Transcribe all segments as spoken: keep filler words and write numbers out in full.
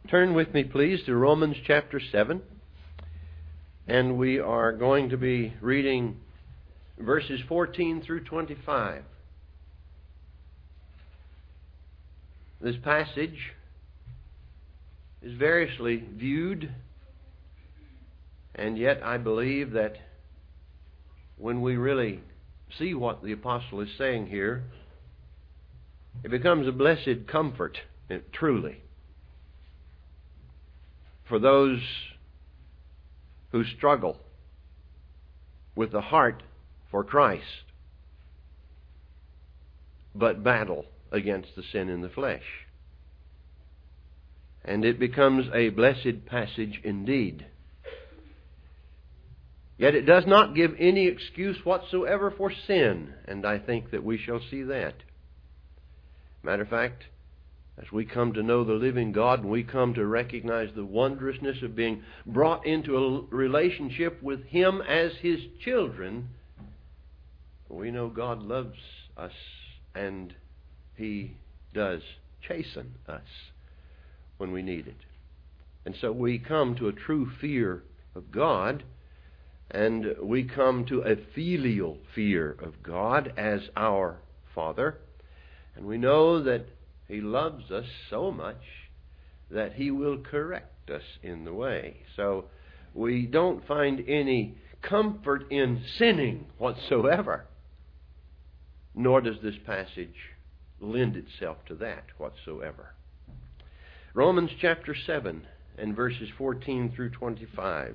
Turn with me, please, to Romans chapter seven. And we are going to be reading verses fourteen through twenty-five. This passage is variously viewed, and yet I believe that when we really see what the apostle is saying here, it becomes a blessed comfort, truly, for those who struggle with the heart for Christ, but battle against the sin in the flesh. And it becomes a blessed passage indeed. Yet it does not give any excuse whatsoever for sin, and I think that we shall see that. Matter of fact, as we come to know the living God, and we come to recognize the wondrousness of being brought into a relationship with Him as His children, we know God loves us, and He does chasten us when we need it. And so we come to a true fear of God, and we come to a filial fear of God as our Father, and we know that He loves us so much that He will correct us in the way. So we don't find any comfort in sinning whatsoever, nor does this passage lend itself to that whatsoever. Romans chapter seven and verses fourteen through twenty-five.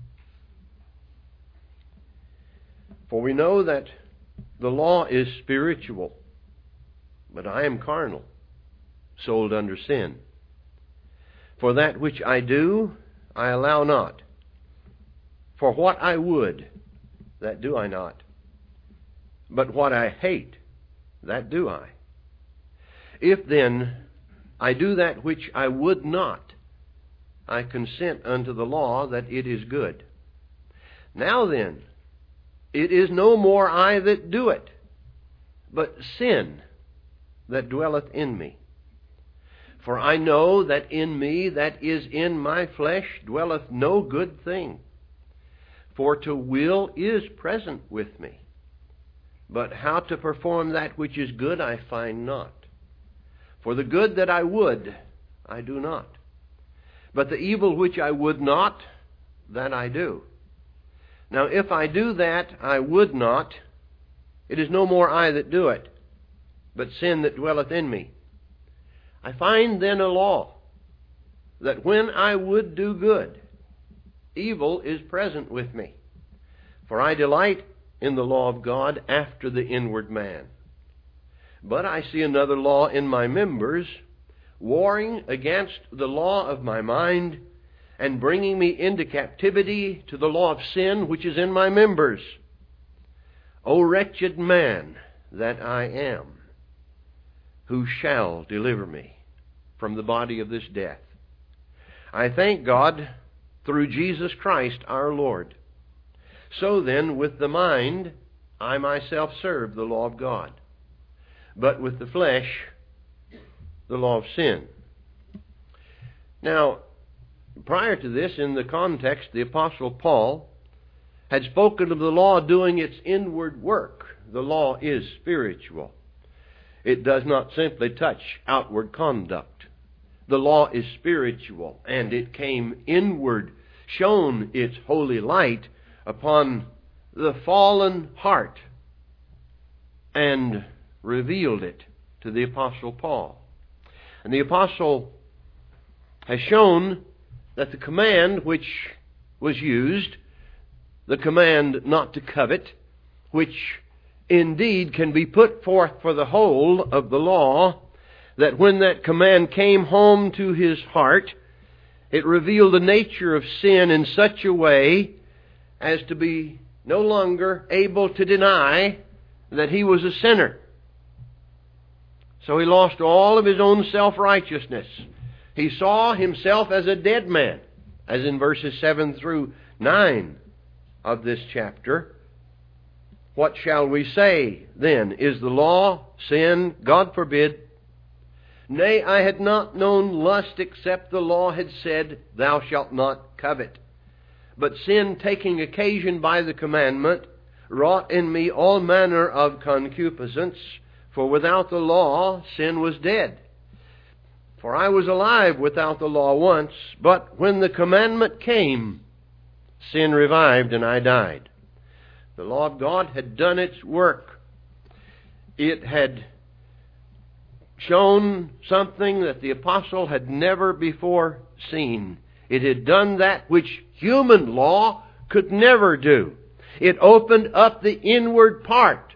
For we know that the law is spiritual, but I am carnal, sold under sin. For that which I do, I allow not. For what I would, that do I not. But what I hate, that do I. If then I do that which I would not, I consent unto the law that it is good. Now then, it is no more I that do it, but sin that dwelleth in me. For I know that in me, that is in my flesh, dwelleth no good thing. For to will is present with me, but how to perform that which is good I find not. For the good that I would, I do not. But the evil which I would not, that I do. Now if I do that I would not, it is no more I that do it, but sin that dwelleth in me. I find then a law, that when I would do good, evil is present with me. For I delight in the law of God after the inward man. But I see another law in my members, warring against the law of my mind, and bringing me into captivity to the law of sin which is in my members. O wretched man that I am, who shall deliver me from the body of this death? I thank God through Jesus Christ our Lord. So then, with the mind, I myself serve the law of God, but with the flesh, the law of sin. Now, prior to this, in the context, the Apostle Paul had spoken of the law doing its inward work. The law is spiritual. It does not simply touch outward conduct. The law is spiritual, and it came inward, shone its holy light upon the fallen heart, and revealed it to the Apostle Paul. And the Apostle has shown that the command which was used, the command not to covet, which indeed can be put forth for the whole of the law, that when that command came home to his heart, it revealed the nature of sin in such a way as to be no longer able to deny that he was a sinner. So he lost all of his own self-righteousness. He saw himself as a dead man, as in verses seven through nine of this chapter. What shall we say then? Is the law sin? God forbid. Nay, I had not known lust except the law had said, Thou shalt not covet. But sin, taking occasion by the commandment, wrought in me all manner of concupiscence, for without the law sin was dead. For I was alive without the law once, but when the commandment came, sin revived and I died. The law of God had done its work. It had shown something that the apostle had never before seen. It had done that which human law could never do. It opened up the inward part.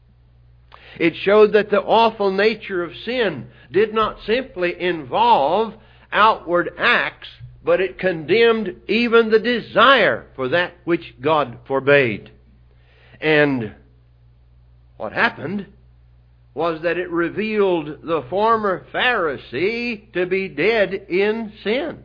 It showed that the awful nature of sin did not simply involve outward acts, but it condemned even the desire for that which God forbade. And what happened was that it revealed the former Pharisee to be dead in sin.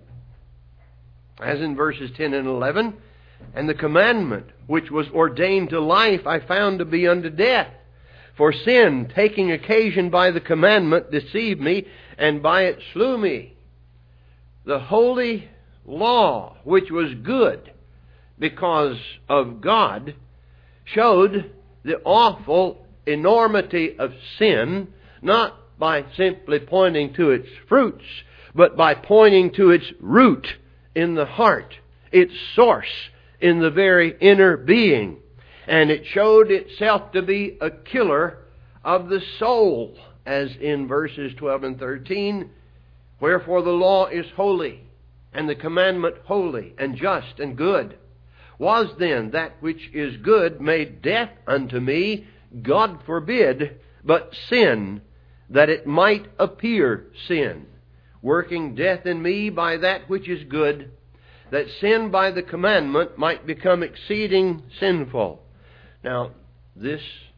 As in verses ten and eleven, and the commandment which was ordained to life I found to be unto death. For sin, taking occasion by the commandment, deceived me, and by it slew me. The holy law, which was good because of God, showed the awful enormity of sin, not by simply pointing to its fruits, but by pointing to its root in the heart, its source in the very inner being. And it showed itself to be a killer of the soul, as in verses twelve and thirteen, Wherefore the law is holy, and the commandment holy, and just, and good. Was then that which is good made death unto me? God forbid, but sin, that it might appear sin, working death in me by that which is good, that sin by the commandment might become exceeding sinful. Now, this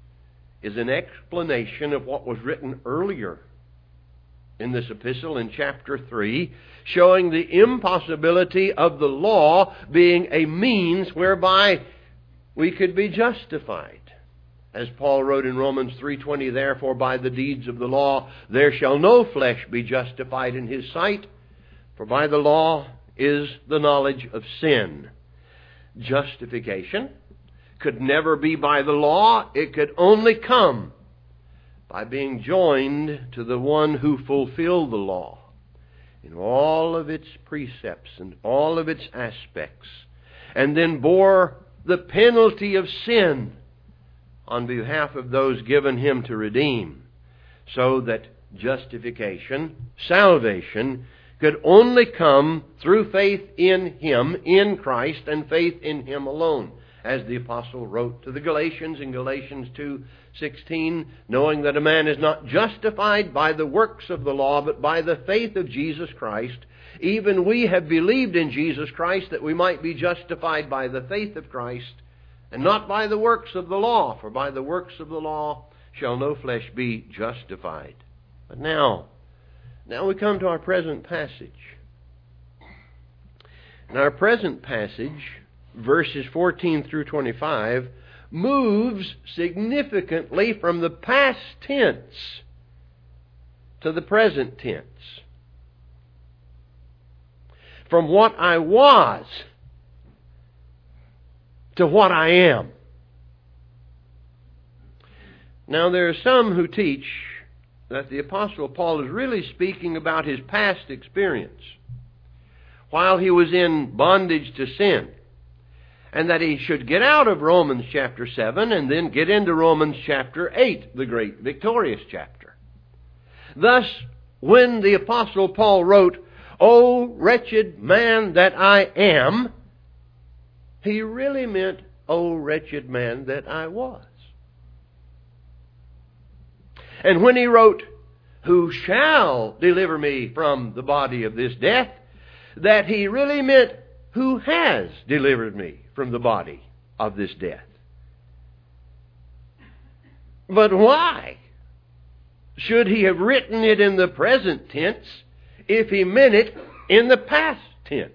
is an explanation of what was written earlier in this epistle in chapter three, showing the impossibility of the law being a means whereby we could be justified. As Paul wrote in Romans three twenty, Therefore by the deeds of the law there shall no flesh be justified in his sight, for by the law is the knowledge of sin. Justification could never be by the law. It could only come by being joined to the one who fulfilled the law in all of its precepts and all of its aspects, and then bore the penalty of sin on behalf of those given him to redeem, so that justification, salvation, could only come through faith in him, in Christ, and faith in him alone. As the apostle wrote to the Galatians in Galatians two sixteen, knowing that a man is not justified by the works of the law, but by the faith of Jesus Christ, even we have believed in Jesus Christ that we might be justified by the faith of Christ, and not by the works of the law, for by the works of the law shall no flesh be justified. But now, now we come to our present passage. In our present passage, verses fourteen through twenty-five, moves significantly from the past tense to the present tense. From what I was to what I am. Now there are some who teach that the Apostle Paul is really speaking about his past experience while he was in bondage to sin, and that he should get out of Romans chapter seven and then get into Romans chapter eight, the great victorious chapter. Thus, when the Apostle Paul wrote, O wretched man that I am, he really meant, O wretched man that I was. And when he wrote, Who shall deliver me from the body of this death, that he really meant, Who has delivered me from the body of this death. But why should he have written it in the present tense if he meant it in the past tense?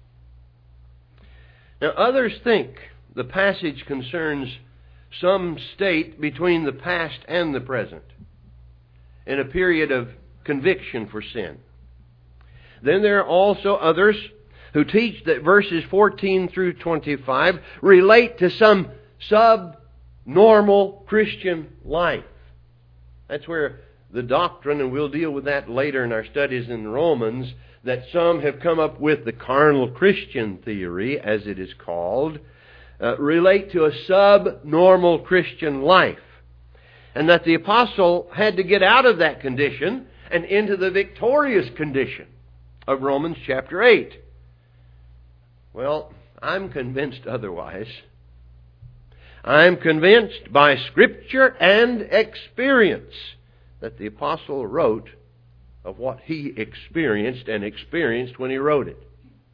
Now others think the passage concerns some state between the past and the present, in a period of conviction for sin. Then there are also others who teach that verses fourteen through twenty-five relate to some subnormal Christian life. That's where the doctrine, and we'll deal with that later in our studies in Romans, that some have come up with the carnal Christian theory, as it is called, uh, relate to a subnormal Christian life. And that the apostle had to get out of that condition and into the victorious condition of Romans chapter eight. Well, I'm convinced otherwise. I'm convinced by Scripture and experience that the apostle wrote of what he experienced and experienced when he wrote it.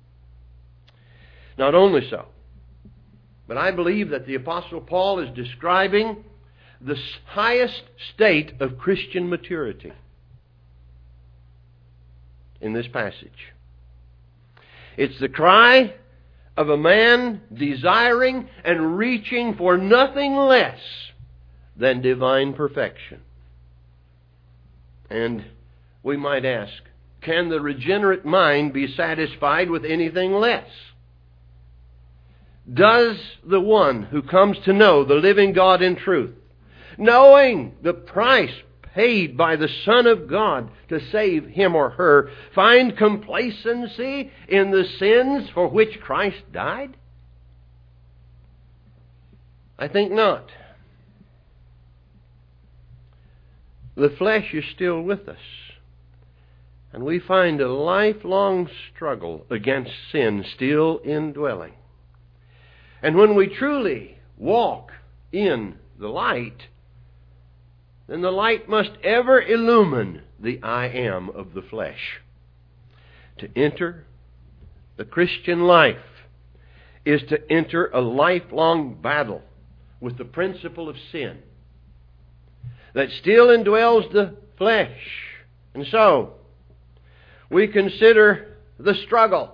Not only so, but I believe that the apostle Paul is describing the highest state of Christian maturity in this passage. It's the cry of a man desiring and reaching for nothing less than divine perfection. And we might ask, can the regenerate mind be satisfied with anything less? Does the one who comes to know the living God in truth, knowing the price paid by the Son of God to save him or her, find complacency in the sins for which Christ died? I think not. The flesh is still with us, and we find a lifelong struggle against sin still indwelling. And when we truly walk in the light, then the light must ever illumine the I am of the flesh. To enter the Christian life is to enter a lifelong battle with the principle of sin that still indwells the flesh. And so, we consider the struggle.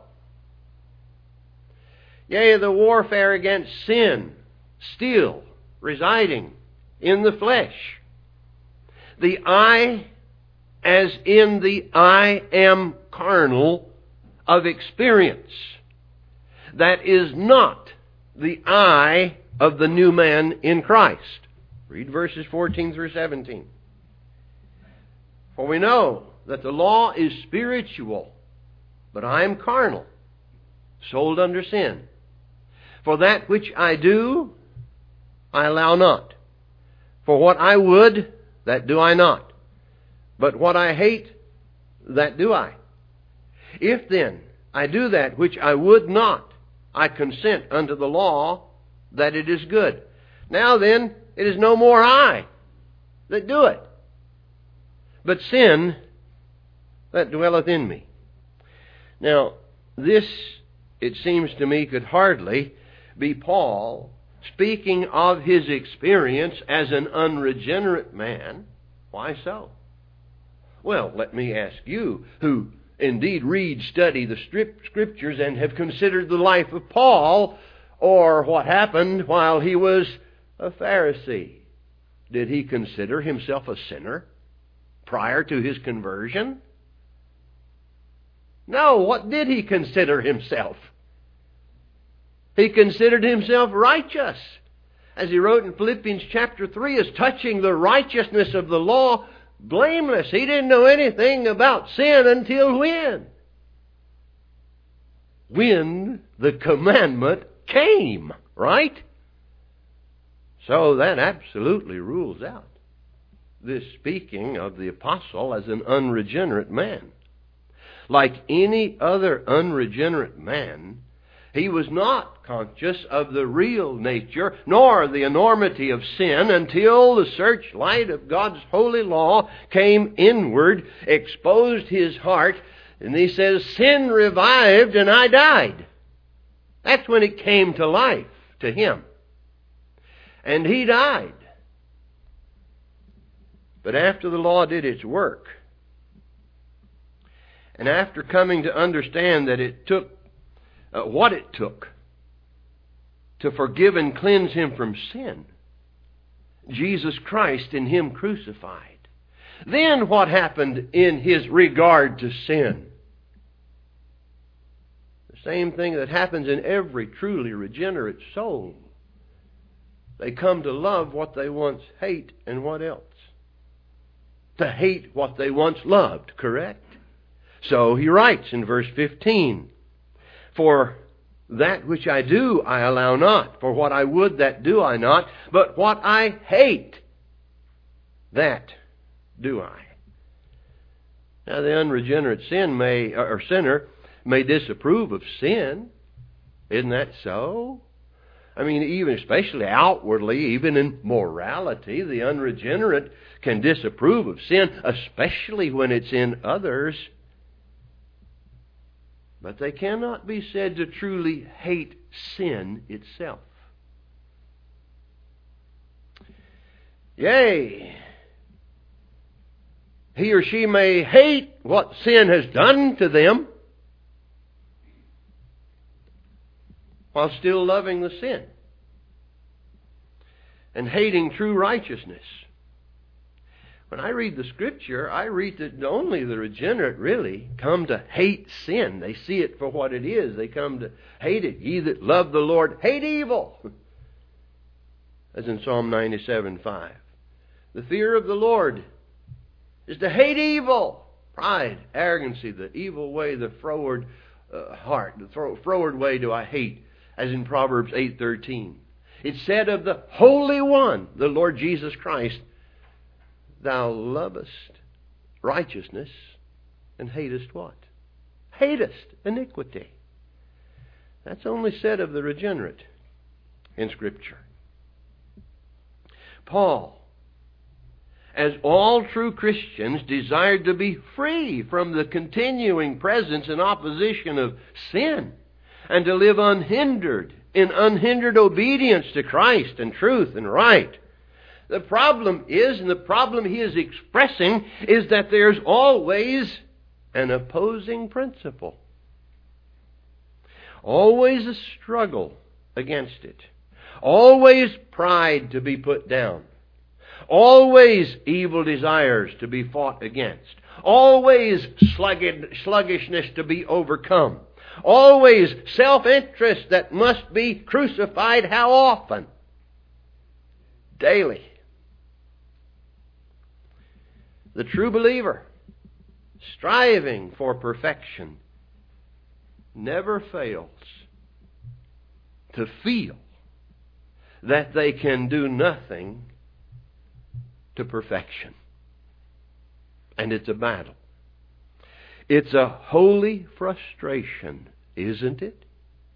Yea, the warfare against sin still residing in the flesh. The I, as in the I am carnal of experience. That is not the I of the new man in Christ. Read verses fourteen through seventeen. For we know that the law is spiritual, but I am carnal, sold under sin. For that which I do, I allow not. For what I would, that do I not. But what I hate, that do I. If then I do that which I would not, I consent unto the law that it is good. Now then, it is no more I that do it, but sin that dwelleth in me. Now, this, it seems to me, could hardly be Paul speaking of his experience as an unregenerate man. Why so? Well, let me ask you, who indeed read, study the Scriptures and have considered the life of Paul, or what happened while he was a Pharisee. Did he consider himself a sinner prior to his conversion? No, what did he consider himself? He considered himself righteous. As he wrote in Philippians chapter three, as touching the righteousness of the law, blameless. He didn't know anything about sin until when? When the commandment came, right? So that absolutely rules out this speaking of the apostle as an unregenerate man. Like any other unregenerate man, he was not conscious of the real nature nor the enormity of sin until the searchlight of God's holy law came inward, exposed his heart, and he says, sin revived and I died. That's when it came to life to him. And he died. But after the law did its work, and after coming to understand that it took uh, what it took to forgive and cleanse him from sin, Jesus Christ in him crucified, Then what happened in his regard to sin? The same thing that happens in every truly regenerate soul. They come to love what they once hate, and what else? To hate what they once loved, correct? So he writes in verse fifteen, "For that which I do I allow not, for what I would that do I not, but what I hate, that do I." Now the unregenerate sin may, or sinner may disapprove of sin. Isn't that so? I mean, even especially outwardly, even in morality, the unregenerate can disapprove of sin, especially when it's in others. But they cannot be said to truly hate sin itself. Yea, he or she may hate what sin has done to them while still loving the sin and hating true righteousness. When I read the Scripture, I read that only the regenerate really come to hate sin. They see it for what it is. They come to hate it. Ye that love the Lord, hate evil. As in Psalm ninety-seven five. The fear of the Lord is to hate evil. Pride, arrogancy, the evil way, the froward uh, heart. The froward way do I hate. As in Proverbs eight thirteen. It said of the Holy One, the Lord Jesus Christ, "Thou lovest righteousness and hatest" what? Hatest iniquity. That's only said of the regenerate in Scripture. Paul, as all true Christians, desired to be free from the continuing presence and opposition of sin, and to live unhindered, in unhindered obedience to Christ and truth and right. The problem is, and the problem he is expressing, is that there's always an opposing principle. Always a struggle against it. Always pride to be put down. Always evil desires to be fought against. Always sluggishness to be overcome. Always self-interest that must be crucified. How often? Daily. The true believer, striving for perfection, never fails to feel that they can do nothing to perfection. And it's a battle. It's a holy frustration, isn't it?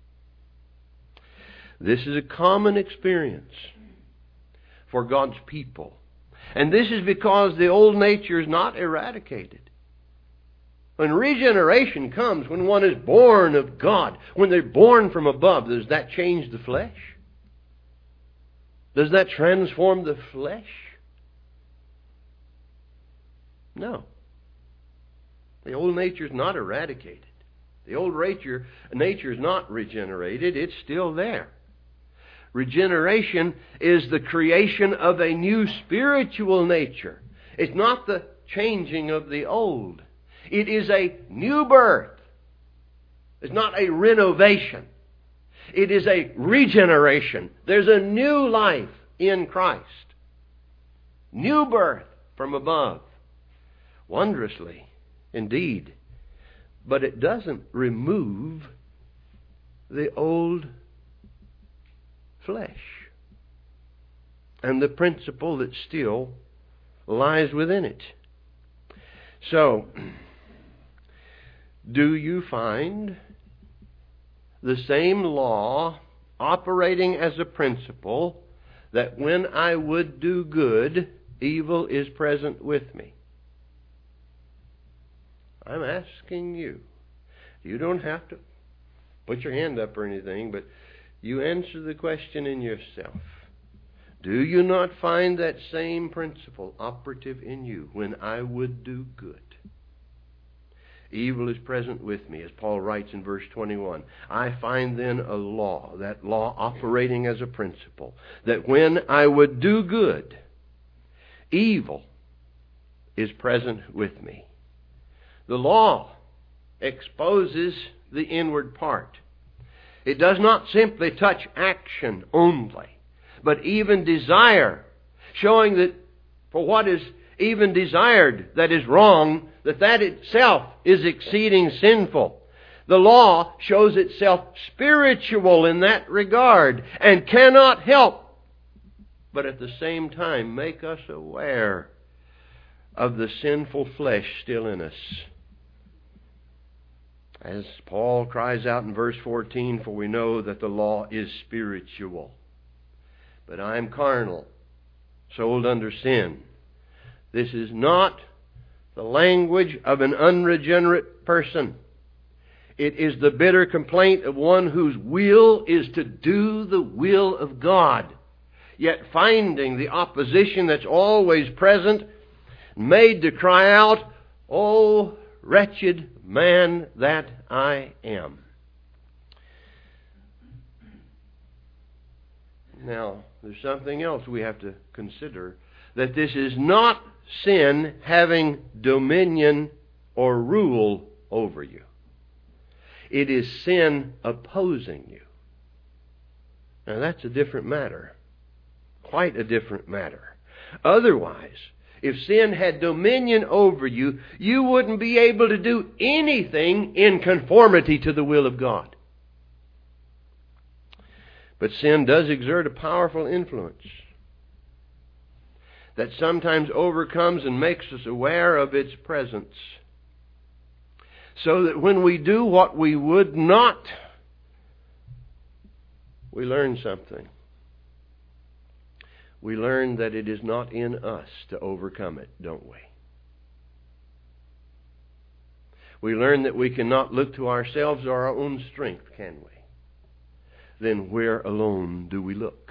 This is a common experience for God's people. And this is because the old nature is not eradicated. When regeneration comes, when one is born of God, when they're born from above, does that change the flesh? Does that transform the flesh? No. The old nature is not eradicated. The old nature, nature is not regenerated. It's still there. Regeneration is the creation of a new spiritual nature. It's not the changing of the old. It is a new birth. It's not a renovation. It is a regeneration. There's a new life in Christ. New birth from above. Wondrously, indeed. But it doesn't remove the old flesh and the principle that still lies within it. So, do you find the same law operating as a principle that when I would do good, evil is present with me? I'm asking you. You don't have to put your hand up or anything, but you answer the question in yourself. Do you not find that same principle operative in you when I would do good? Evil is present with me, as Paul writes in verse twenty-one. I find then a law, that law operating as a principle, that when I would do good, evil is present with me. The law exposes the inward part. It does not simply touch action only, but even desire, showing that for what is even desired that is wrong, that that itself is exceeding sinful. The law shows itself spiritual in that regard and cannot help but at the same time make us aware of the sinful flesh still in us. As Paul cries out in verse fourteen, for we know that the law is spiritual, but I am carnal, sold under sin. This is not the language of an unregenerate person. It is the bitter complaint of one whose will is to do the will of God, yet finding the opposition that's always present, made to cry out, "O wretched man that I am." Now, there's something else we have to consider, that this is not sin having dominion or rule over you. It is sin opposing you. Now, that's a different matter. Quite a different matter. Otherwise, if sin had dominion over you, you wouldn't be able to do anything in conformity to the will of God. But sin does exert a powerful influence that sometimes overcomes and makes us aware of its presence, so that when we do what we would not, we learn something. We learn that it is not in us to overcome it, don't we? We learn that we cannot look to ourselves or our own strength, can we? Then where alone do we look?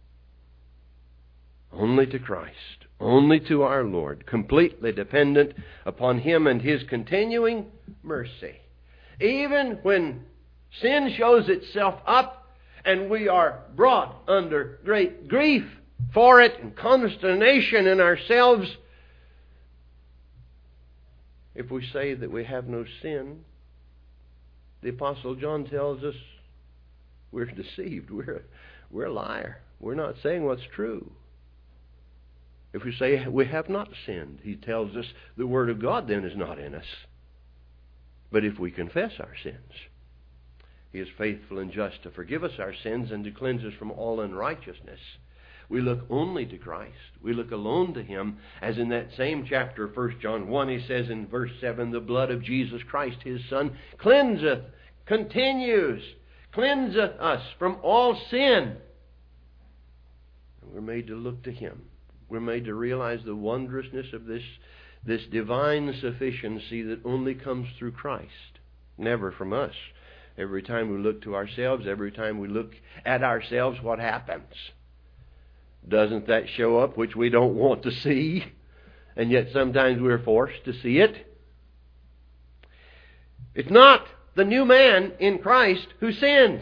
Only to Christ, only to our Lord, completely dependent upon Him and His continuing mercy. Even when sin shows itself up and we are brought under great grief for it and consternation in ourselves, if we say that we have no sin, the Apostle John tells us we're deceived. We're, we're a liar. We're not saying what's true. If we say we have not sinned, he tells us the Word of God then is not in us. But if we confess our sins, He is faithful and just to forgive us our sins and to cleanse us from all unrighteousness. We look only to Christ. We look alone to Him, as in that same chapter of First John one, he says in verse seven, the blood of Jesus Christ, His Son, cleanseth, continues, cleanseth us from all sin. And we're made to look to Him. We're made to realize the wondrousness of this, this divine sufficiency that only comes through Christ, never from us. Every time we look to ourselves, every time we look at ourselves, what happens? Doesn't that show up which we don't want to see? And yet sometimes we're forced to see it. It's not the new man in Christ who sins.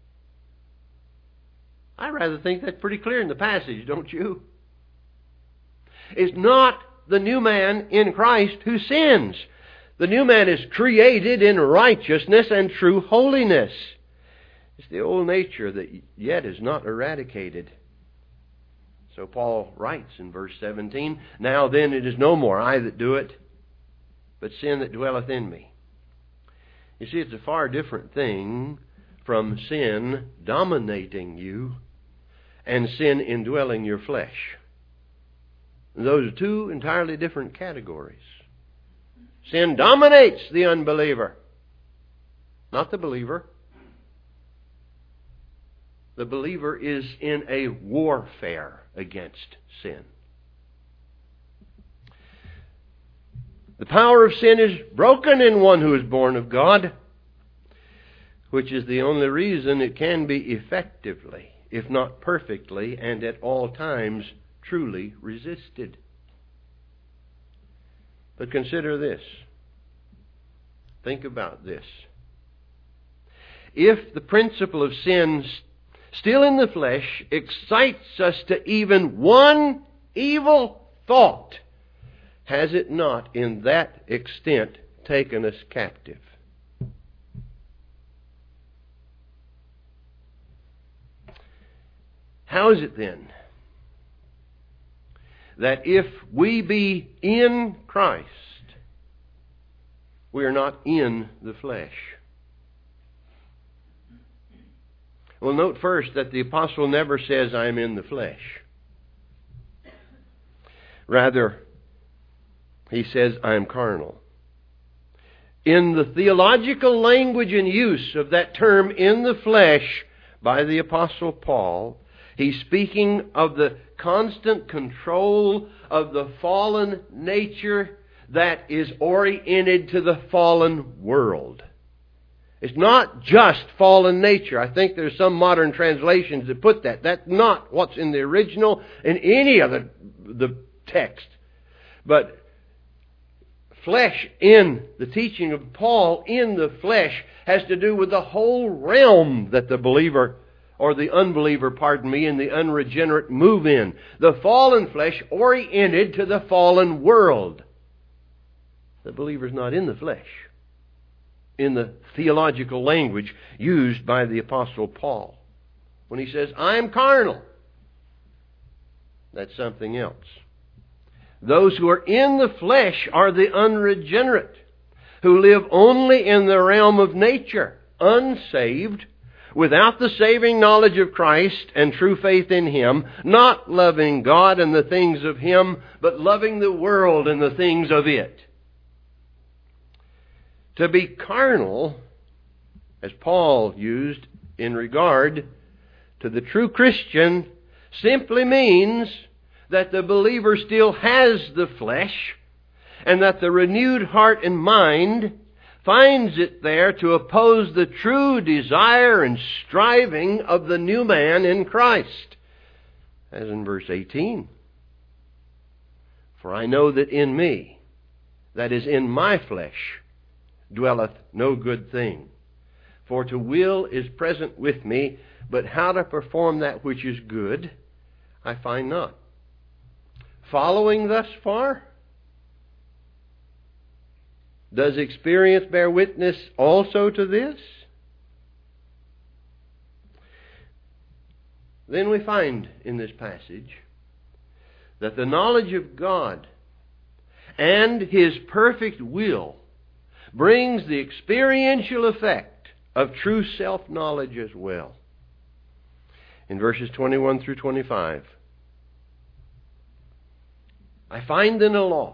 I rather think that's pretty clear in the passage, don't you? It's not the new man in Christ who sins. The new man is created in righteousness and true holiness. It's the old nature that yet is not eradicated. So Paul writes in verse seventeen, now then it is no more I that do it, but sin that dwelleth in me. You see, it's a far different thing from sin dominating you and sin indwelling your flesh. Those are two entirely different categories. Sin dominates the unbeliever, not the believer. The believer is in a warfare against sin. The power of sin is broken in one who is born of God, which is the only reason it can be effectively, if not perfectly, and at all times, truly resisted. But consider this. Think about this. If the principle of sin still in the flesh excites us to even one evil thought, has it not in that extent taken us captive? How is it then that if we be in Christ, we are not in the flesh? Well, note first that the apostle never says, I am in the flesh. Rather, he says, I am carnal. In the theological language and use of that term, in the flesh, by the apostle Paul, he's speaking of the constant control of the fallen nature that is oriented to the fallen world. It's not just fallen nature. I think there's some modern translations that put that. That's not what's in the original in any of the, the text. But flesh in the teaching of Paul in the flesh has to do with the whole realm that the believer or the unbeliever, pardon me, and the unregenerate move in. The fallen flesh oriented to the fallen world. The believer's not in the flesh, in the theological language used by the apostle Paul. When he says, I am carnal, that's something else. Those who are in the flesh are the unregenerate, who live only in the realm of nature, unsaved, without the saving knowledge of Christ and true faith in Him, not loving God and the things of Him, but loving the world and the things of it. To be carnal, as Paul used in regard to the true Christian, simply means that the believer still has the flesh, and that the renewed heart and mind finds it there to oppose the true desire and striving of the new man in Christ. As in verse eighteen. For I know that in me, that is in my flesh, dwelleth no good thing. For to will is present with me, but how to perform that which is good, I find not. Following thus far? Does experience bear witness also to this? Then we find in this passage that the knowledge of God and His perfect will brings the experiential effect of true self-knowledge as well. In verses twenty-one through twenty-five, I find in the law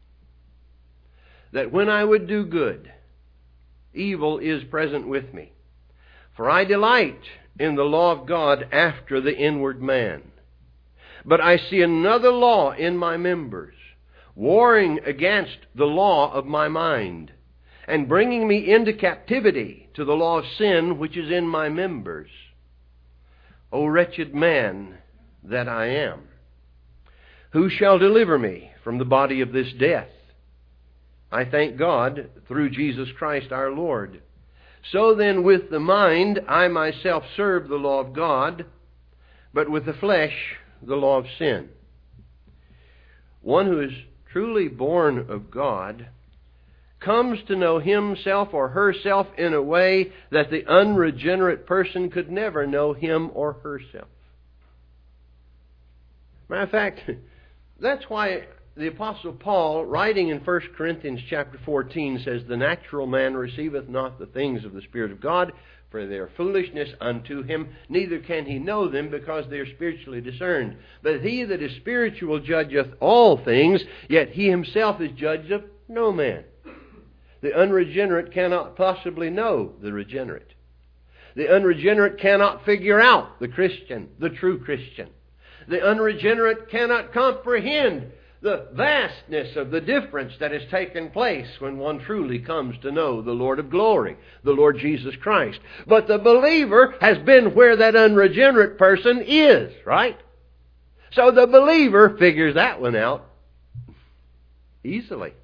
that when I would do good, evil is present with me. For I delight in the law of God after the inward man. But I see another law in my members, warring against the law of my mind, and bringing me into captivity to the law of sin which is in my members. O wretched man that I am, who shall deliver me from the body of this death? I thank God through Jesus Christ our Lord. So then with the mind I myself serve the law of God, but with the flesh the law of sin. One who is truly born of God comes to know himself or herself in a way that the unregenerate person could never know him or herself. Matter of fact, that's why the Apostle Paul, writing in First Corinthians chapter fourteen, says, The natural man receiveth not the things of the Spirit of God, for they are foolishness unto him, neither can he know them, because they are spiritually discerned. But he that is spiritual judgeth all things, yet he himself is judged of no man. The unregenerate cannot possibly know the regenerate. The unregenerate cannot figure out the Christian, the true Christian. The unregenerate cannot comprehend the vastness of the difference that has taken place when one truly comes to know the Lord of glory, the Lord Jesus Christ. But the believer has been where that unregenerate person is, right? So the believer figures that one out easily.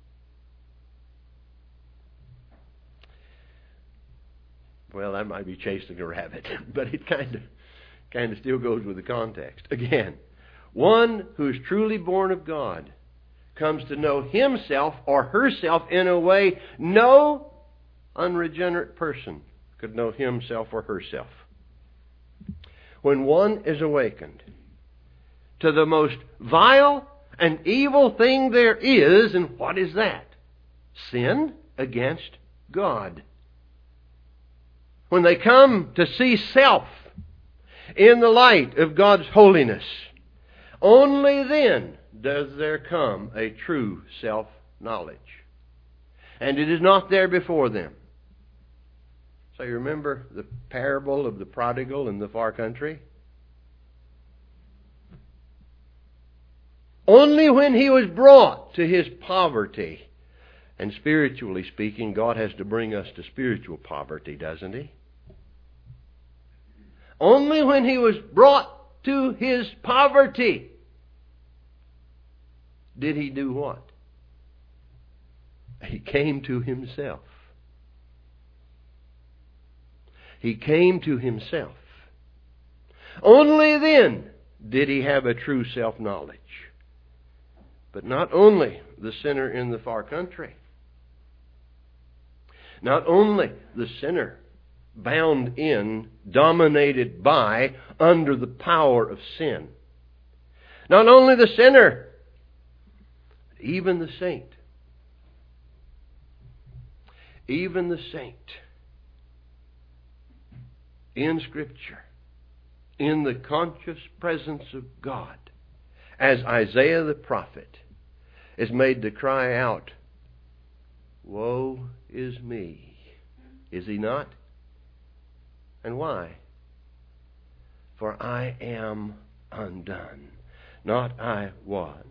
Well, that might be chasing a rabbit, but it kind of kind of still goes with the context. Again, one who is truly born of God comes to know himself or herself in a way no unregenerate person could know himself or herself. When one is awakened to the most vile and evil thing there is, and what is that? Sin against God. When they come to see self in the light of God's holiness, only then does there come a true self-knowledge. And it is not there before them. So you remember the parable of the prodigal in the far country? Only when he was brought to his poverty, and spiritually speaking, God has to bring us to spiritual poverty, doesn't He? Only when he was brought to his poverty did he do what? He came to himself. He came to himself. Only then did he have a true self-knowledge. But not only the sinner in the far country, not only the sinner bound in, dominated by, under the power of sin, not only the sinner, even the saint, even the saint in Scripture, in the conscious presence of God, as Isaiah the prophet is made to cry out, "Woe is me." Is he not? And why? For I am undone, not I was.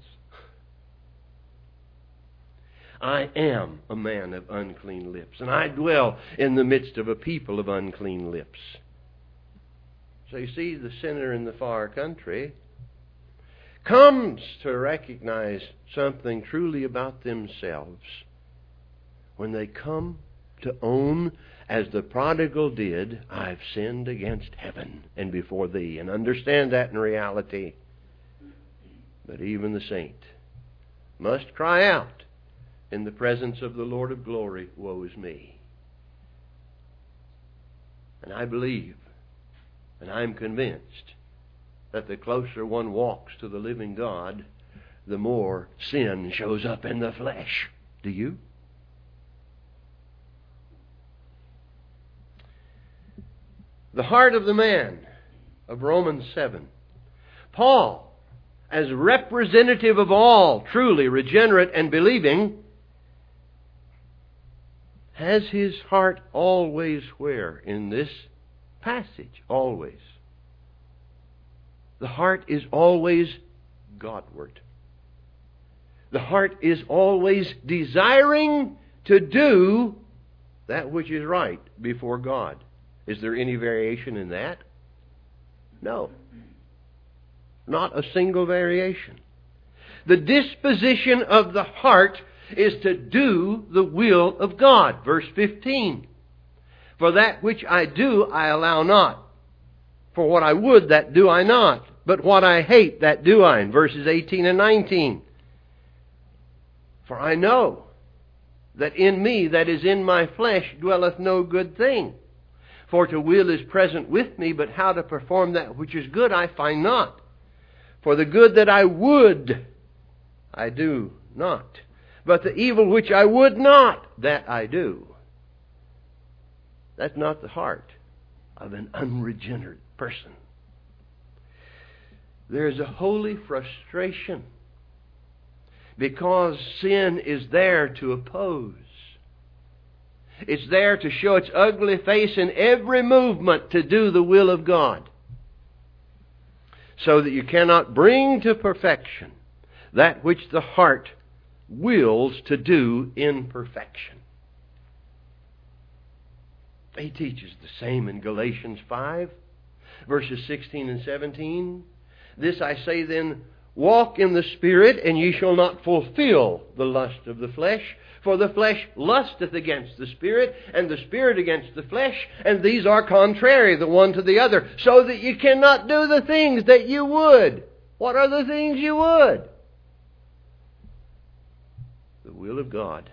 I am a man of unclean lips, and I dwell in the midst of a people of unclean lips. So you see, the sinner in the far country comes to recognize something truly about themselves when they come to own, as the prodigal did, "I've sinned against heaven and before thee," and understand that in reality. But even the saint must cry out in the presence of the Lord of glory, "Woe is me." And I believe, and I'm convinced, that the closer one walks to the living God, the more sin shows up in the flesh. Do you? The heart of the man of Romans seven. Paul, as representative of all truly regenerate and believing, has his heart always where? In this passage. Always. The heart is always Godward. The heart is always desiring to do that which is right before God. Is there any variation in that? No. Not a single variation. The disposition of the heart is to do the will of God. Verse fifteen. For that which I do, I allow not. For what I would, that do I not. But what I hate, that do I. In verses eighteen and nineteen. For I know that in me, that is in my flesh, dwelleth no good thing. For to will is present with me, but how to perform that which is good I find not. For the good that I would, I do not. But the evil which I would not, that I do. That's not the heart of an unregenerate person. There is a holy frustration because sin is there to oppose. It's there to show its ugly face in every movement to do the will of God. So that you cannot bring to perfection that which the heart wills to do in perfection. He teaches the same in Galatians five, verses sixteen and seventeen. This I say then, walk in the Spirit, and ye shall not fulfill the lust of the flesh. For the flesh lusteth against the Spirit, and the Spirit against the flesh, and these are contrary the one to the other, so that you cannot do the things that you would. What are the things you would? the will of God.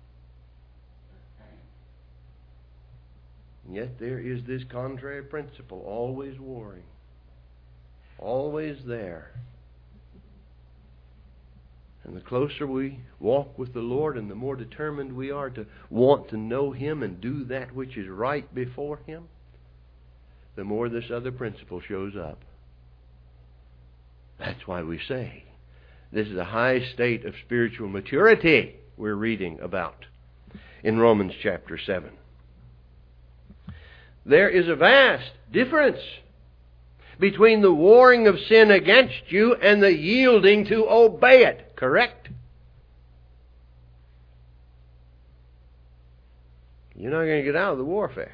And yet there is this contrary principle always warring, always there. And the closer we walk with the Lord and the more determined we are to want to know Him and do that which is right before Him, the more this other principle shows up. That's why we say this is a high state of spiritual maturity we're reading about in Romans chapter seven. There is a vast difference between the warring of sin against you and the yielding to obey it. Correct? You're not going to get out of the warfare.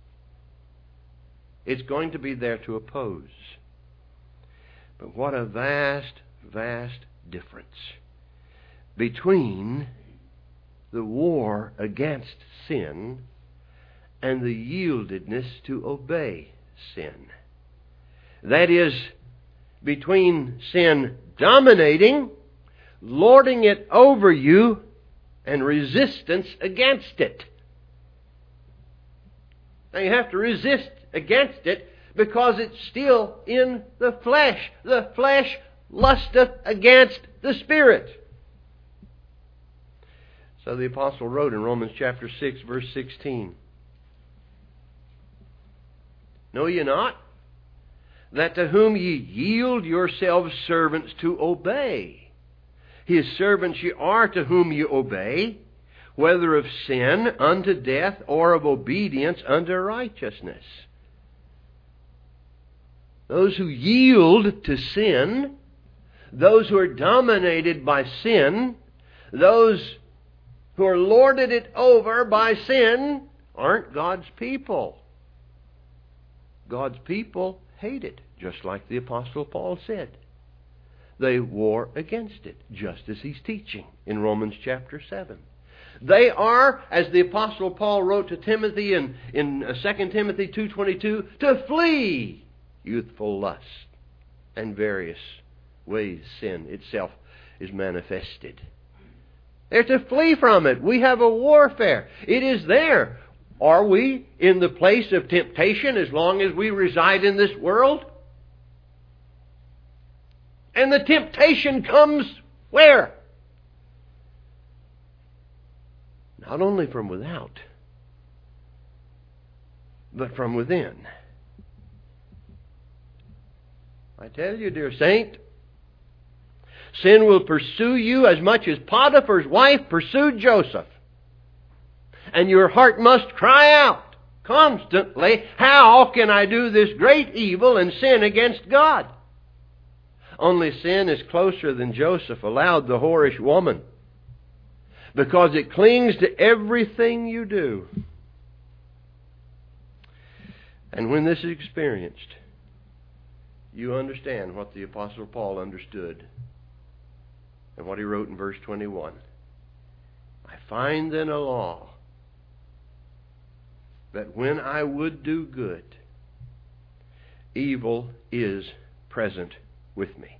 It's going to be there to oppose. But what a vast, vast difference between the war against sin and the yieldedness to obey sin. That is, between sin dominating, lording it over you, and resistance against it. Now you have to resist against it because it's still in the flesh. The flesh lusteth against the Spirit. So the apostle wrote in Romans chapter six, verse sixteen, "Know ye not that to whom ye yield yourselves servants to obey, His servants ye are to whom ye obey, whether of sin unto death or of obedience unto righteousness." Those who yield to sin, those who are dominated by sin, those who are lorded it over by sin, aren't God's people. God's people hate it, just like the Apostle Paul said. They war against it, just as he's teaching in Romans chapter seven. They are, as the Apostle Paul wrote to Timothy in, in Second Timothy two twenty-two, to flee youthful lust and various ways sin itself is manifested. They're to flee from it. We have a warfare. It is there. Are we in the place of temptation as long as we reside in this world? And the temptation comes where? Not only from without, but from within. I tell you, dear saint, sin will pursue you as much as Potiphar's wife pursued Joseph. And your heart must cry out constantly, how can I do this great evil and sin against God? Only sin is closer than Joseph allowed the whorish woman, because it clings to everything you do. And when this is experienced, you understand what the Apostle Paul understood and what he wrote in verse twenty-one. I find then a law, that when I would do good, evil is present with me.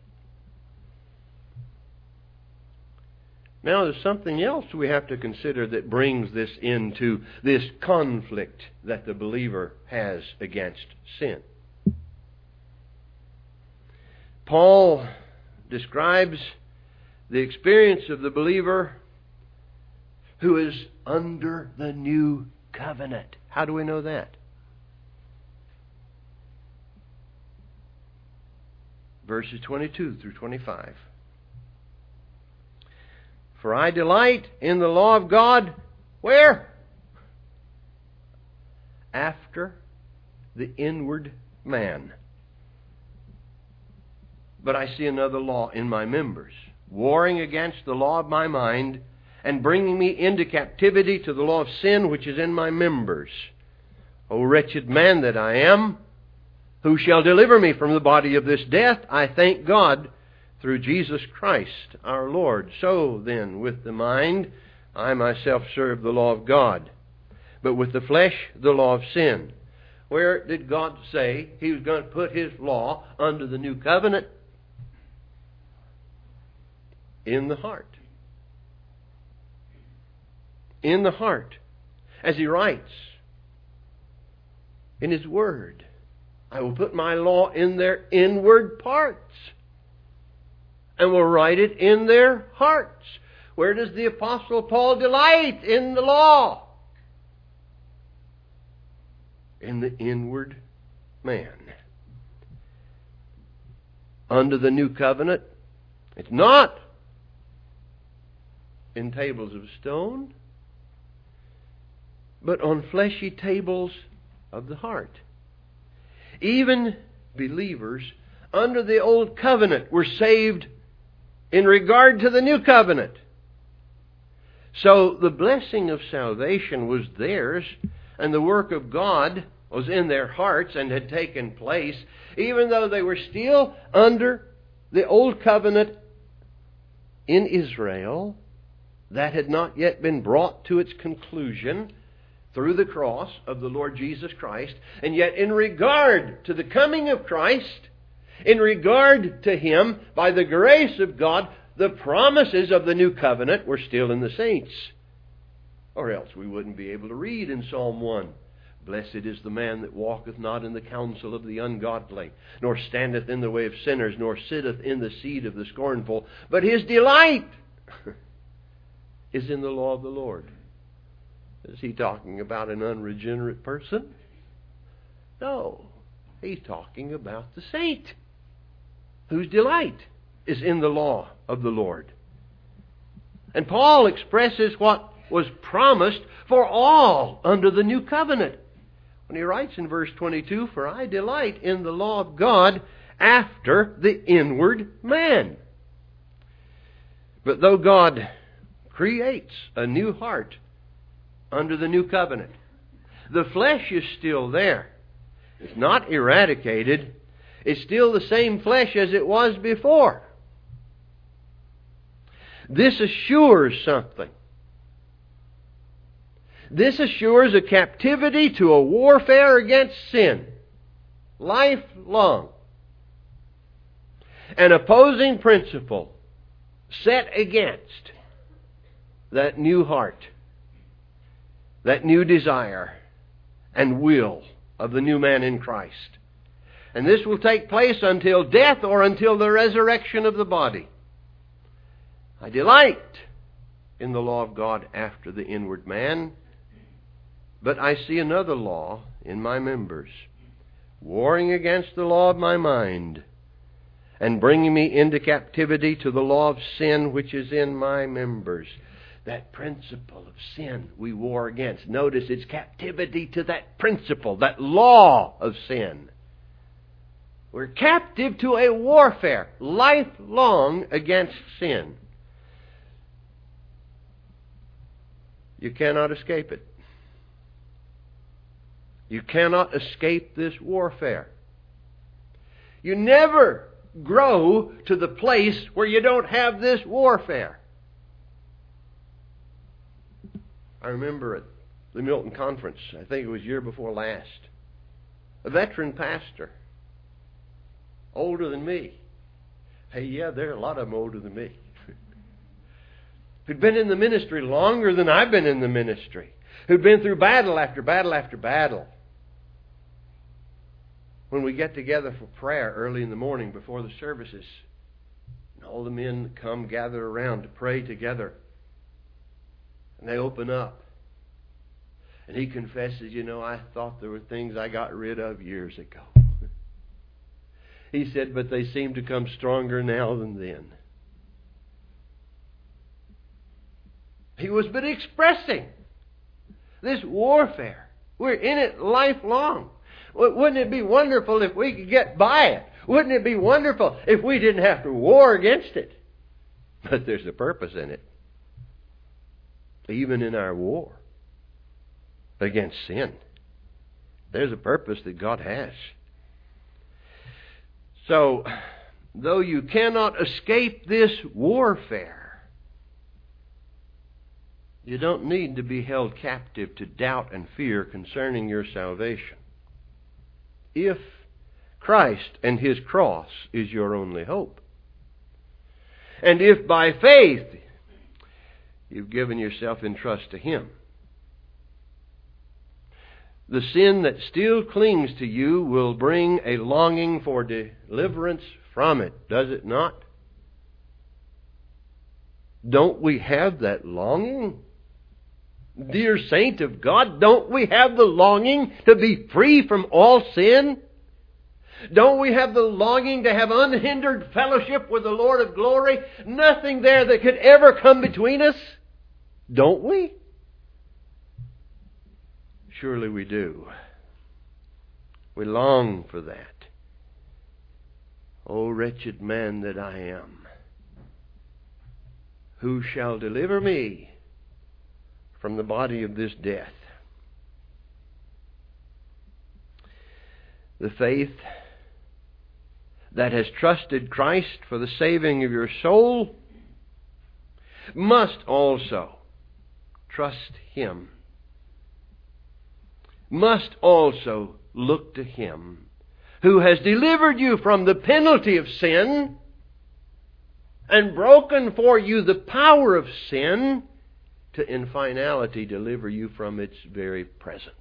Now there's something else we have to consider that brings this into this conflict that the believer has against sin. Paul describes the experience of the believer who is under the new covenant. How do we know that? Verses twenty-two through twenty-five. For I delight in the law of God, where? After the inward man. But I see another law in my members, warring against the law of my mind, and bringing me into captivity to the law of sin which is in my members. O wretched man that I am, who shall deliver me from the body of this death? I thank God through Jesus Christ our Lord. So then, with the mind, I myself serve the law of God, but with the flesh, the law of sin. Where did God say He was going to put His law under the new covenant? In the heart. in the heart. As he writes in his word, I will put my law in their inward parts and will write it in their hearts. Where does the Apostle Paul delight in the law? In the inward man. Under the new covenant, it's not in tables of stone, but on fleshy tables of the heart. Even believers under the old covenant were saved in regard to the new covenant. So the blessing of salvation was theirs, and the work of God was in their hearts and had taken place, even though they were still under the old covenant in Israel that had not yet been brought to its conclusion through the cross of the Lord Jesus Christ. And yet in regard to the coming of Christ, in regard to Him, by the grace of God, the promises of the new covenant were still in the saints. Or else we wouldn't be able to read in Psalm one, Blessed is the man that walketh not in the counsel of the ungodly, nor standeth in the way of sinners, nor sitteth in the seat of the scornful, but his delight is in the law of the Lord. Is he talking about an unregenerate person? No. He's talking about the saint whose delight is in the law of the Lord. And Paul expresses what was promised for all under the new covenant when he writes in verse twenty-two, For I delight in the law of God after the inward man. But though God creates a new heart under the new covenant, the flesh is still there. It's not eradicated. It's still the same flesh as it was before. This assures something. This assures a captivity to a warfare against sin, lifelong. An opposing principle set against that new heart, that new desire and will of the new man in Christ. And this will take place until death or until the resurrection of the body. I delight in the law of God after the inward man, but I see another law in my members, warring against the law of my mind, and bringing me into captivity to the law of sin which is in my members. That principle of sin we war against. Notice it's captivity to that principle, that law of sin. We're captive to a warfare, lifelong, against sin. You cannot escape it. You cannot escape this warfare. You never grow to the place where you don't have this warfare. I remember at the Milton Conference, I think it was year before last, a veteran pastor, older than me. Hey, yeah, there are a lot of them older than me. Who'd been in the ministry longer than I've been in the ministry. Who'd been through battle after battle after battle. When we get together for prayer early in the morning before the services, and all the men come gather around to pray together, and they open up, and he confesses, you know, I thought there were things I got rid of years ago. He said, but they seem to come stronger now than then. He was but expressing this warfare. We're in it lifelong. Wouldn't it be wonderful if we could get by it? Wouldn't it be wonderful if we didn't have to war against it? But there's a purpose in it. Even in our war against sin, there's a purpose that God has. So, though you cannot escape this warfare, you don't need to be held captive to doubt and fear concerning your salvation. If Christ and His cross is your only hope, and if by faith you've given yourself in trust to Him. The sin that still clings to you will bring a longing for deliverance from it, does it not? Don't we have that longing? Dear saint of God, don't we have the longing to be free from all sin? Don't we have the longing to have unhindered fellowship with the Lord of glory? Nothing there that could ever come between us? Don't we? Surely we do. We long for that. O wretched man that I am, who shall deliver me from the body of this death? The faith that has trusted Christ for the saving of your soul must also trust Him, must also look to Him who has delivered you from the penalty of sin and broken for you the power of sin to in finality deliver you from its very presence.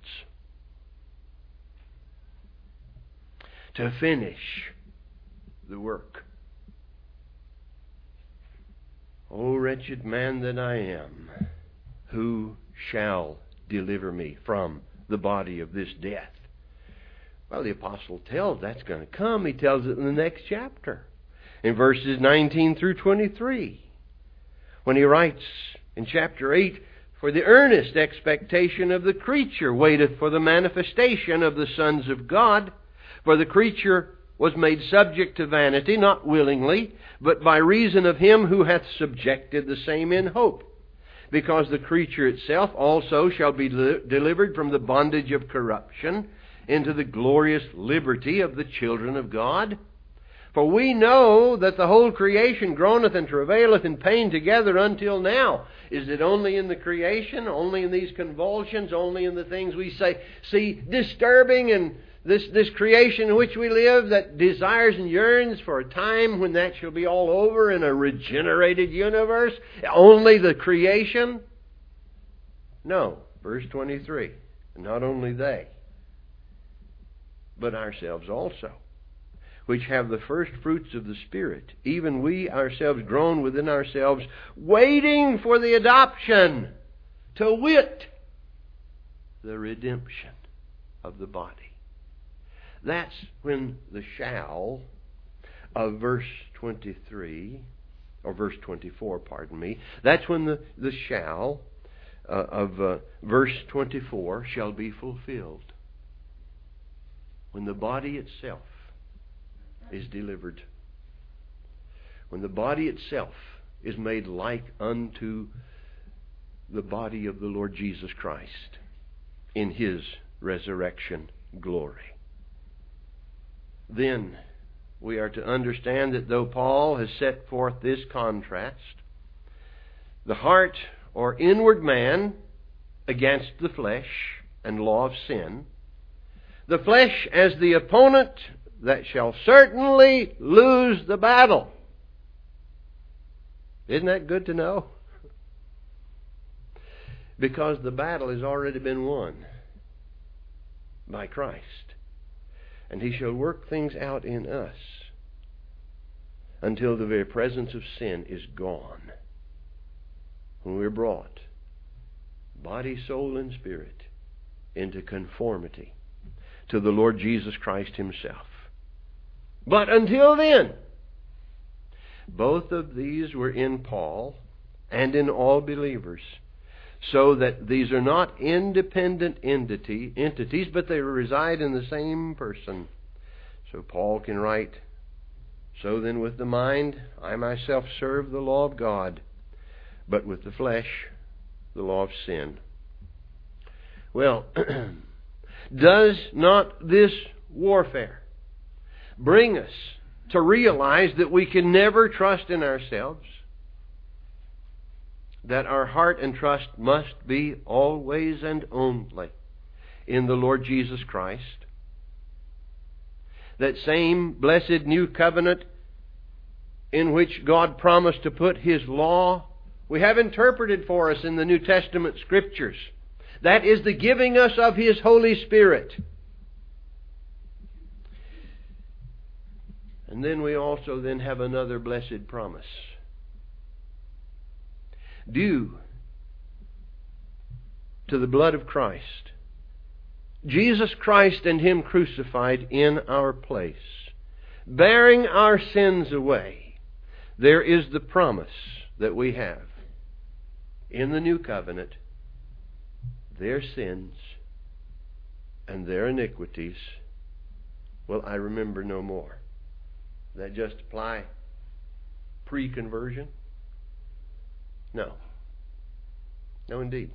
To finish the work. O wretched man that I am, who shall deliver me from the body of this death? Well, the apostle tells that's going to come. He tells it in the next chapter, in verses nineteen through twenty-three, when he writes in chapter eight, "For the earnest expectation of the creature waiteth for the manifestation of the sons of God. For the creature was made subject to vanity, not willingly, but by reason of Him who hath subjected the same in hope. Because the creature itself also shall be li- delivered from the bondage of corruption into the glorious liberty of the children of God. For we know that the whole creation groaneth and travaileth in pain together until now." Is it only in the creation, only in these convulsions, only in the things we say, see disturbing and this, this creation in which we live that desires and yearns for a time when that shall be all over in a regenerated universe? Only the creation? No. Verse twenty-three. Not only they, but ourselves also, which have the first fruits of the Spirit, even we ourselves groan within ourselves, waiting for the adoption, to wit, the redemption of the body. That's when the shall of verse twenty-three, or verse twenty-four, pardon me, that's when the, the shall uh, of uh, verse twenty-four shall be fulfilled. When the body itself is delivered. When the body itself is made like unto the body of the Lord Jesus Christ in His resurrection glory. Then we are to understand that though Paul has set forth this contrast, the heart or inward man against the flesh and law of sin, the flesh as the opponent that shall certainly lose the battle. Isn't that good to know? Because the battle has already been won by Christ. And He shall work things out in us until the very presence of sin is gone. When we're brought, body, soul, and spirit, into conformity to the Lord Jesus Christ Himself. But until then, both of these were in Paul and in all believers, so that these are not independent entity, entities, but they reside in the same person. So Paul can write, "So then with the mind, I myself serve the law of God, but with the flesh, the law of sin." Well, does not this warfare bring us to realize that we can never trust in ourselves? That our heart and trust must be always and only in the Lord Jesus Christ? That same blessed new covenant in which God promised to put His law we have interpreted for us in the New Testament Scriptures. That is the giving us of His Holy Spirit. And then we also then have another blessed promise. Due to the blood of Christ, Jesus Christ and Him crucified in our place, bearing our sins away, there is the promise that we have in the new covenant. Their sins and their iniquities will I remember no more. Does that just apply pre-conversion? No. No, indeed.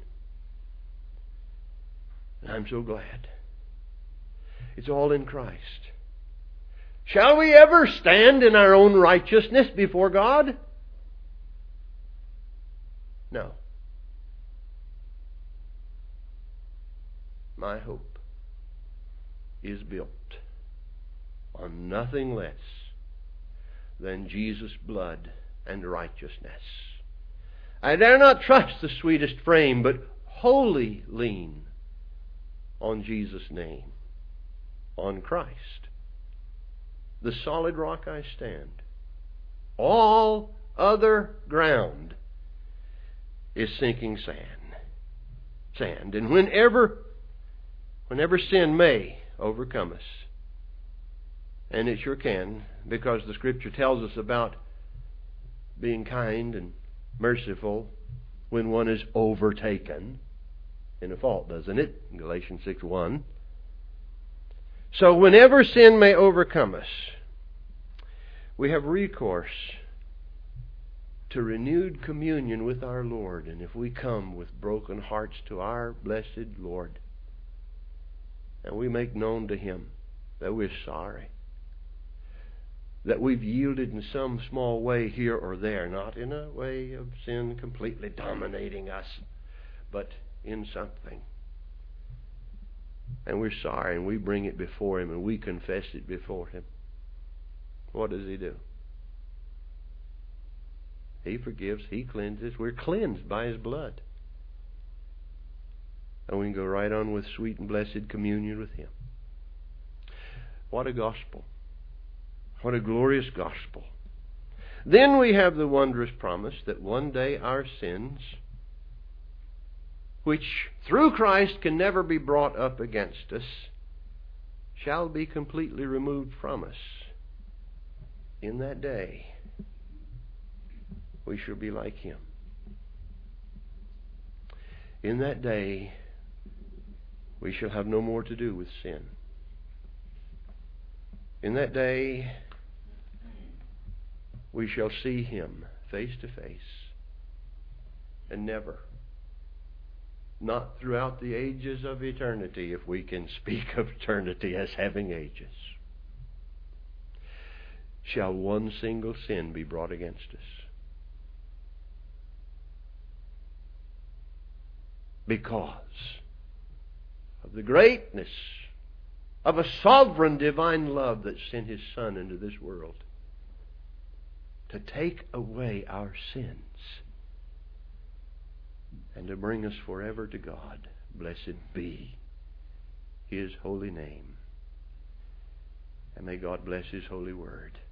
And I'm so glad. It's all in Christ. Shall we ever stand in our own righteousness before God? No. My hope is built on nothing less than Jesus' blood and righteousness. I dare not trust the sweetest frame, but wholly lean on Jesus' name, on Christ. The solid rock I stand. All other ground is sinking sand. Sand. And whenever, whenever sin may overcome us, and it sure can, because the Scripture tells us about being kind and merciful when one is overtaken in a fault, doesn't it? In Galatians six one. So whenever sin may overcome us, we have recourse to renewed communion with our Lord. And if we come with broken hearts to our blessed Lord, and we make known to Him that we're sorry, that we've yielded in some small way here or there, not in a way of sin completely dominating us, but in something. And we're sorry, and we bring it before Him, and we confess it before Him. What does He do? He forgives, He cleanses. We're cleansed by His blood. And we can go right on with sweet and blessed communion with Him. What a gospel. What a glorious gospel. Then we have the wondrous promise that one day our sins, which through Christ can never be brought up against us, shall be completely removed from us. In that day, we shall be like Him. In that day, we shall have no more to do with sin. In that day, we shall see Him face to face, and never, not throughout the ages of eternity, if we can speak of eternity as having ages, shall one single sin be brought against us. Because of the greatness of a sovereign divine love that sent His Son into this world to take away our sins and to bring us forever to God. Blessed be His holy name. And may God bless His holy word.